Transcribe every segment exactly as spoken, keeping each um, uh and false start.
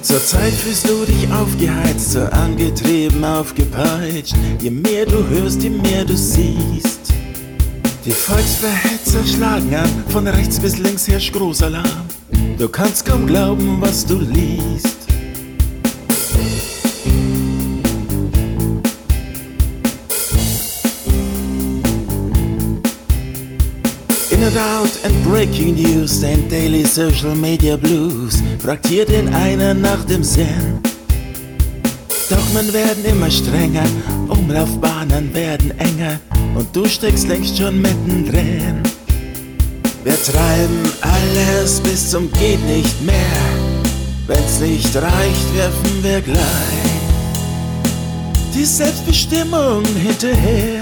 Zurzeit fühlst du dich aufgeheizt, so angetrieben, aufgepeitscht. Je mehr du hörst, je mehr du siehst. Die Volksverhetzer schlagen an, von rechts bis links herrscht Großalarm. Du kannst kaum glauben, was du liest. In and out and breaking news, dein daily social media blues, fragt hier den einen nach dem Sinn. Dogmen werden immer strenger, Umlaufbahnen werden enger und du steckst längst schon mittendrin. Wir treiben alles bis zum geht nicht mehr, wenn's nicht reicht, werfen wir gleich die Selbstbestimmung hinterher.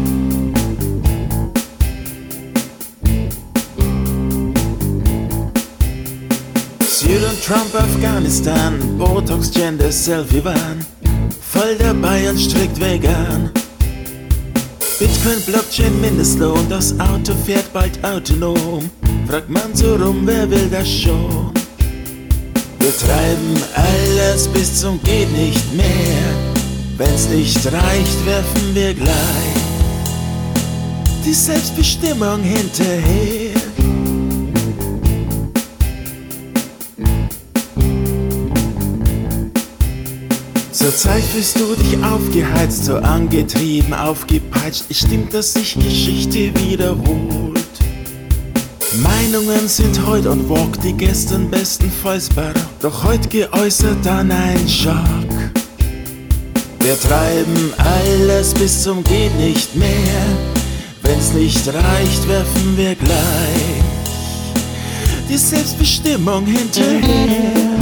Syrien, Trump, Afghanistan, Botox, Gender, Selfie-Wahn, voll dabei und strikt vegan. Bitcoin, Blockchain, Mindestlohn, das Auto fährt bald autonom. Fragt man so rum, wer will das schon? Wir treiben alles bis zum geht nicht mehr. Wenn's nicht reicht, werfen wir gleich die Selbstbestimmung hinterher. Zurzeit fühlst du dich aufgeheizt, so angetrieben, aufgepeitscht. Es stimmt, dass sich Geschichte wiederholt. Meinungen sind heut on vogue, die gestern bestenfalls barock, doch heut geäußert dann ein Schock. Wir treiben alles bis zum geht nicht mehr. Wenn's nicht reicht, werfen wir gleich die Selbstbestimmung hinterher.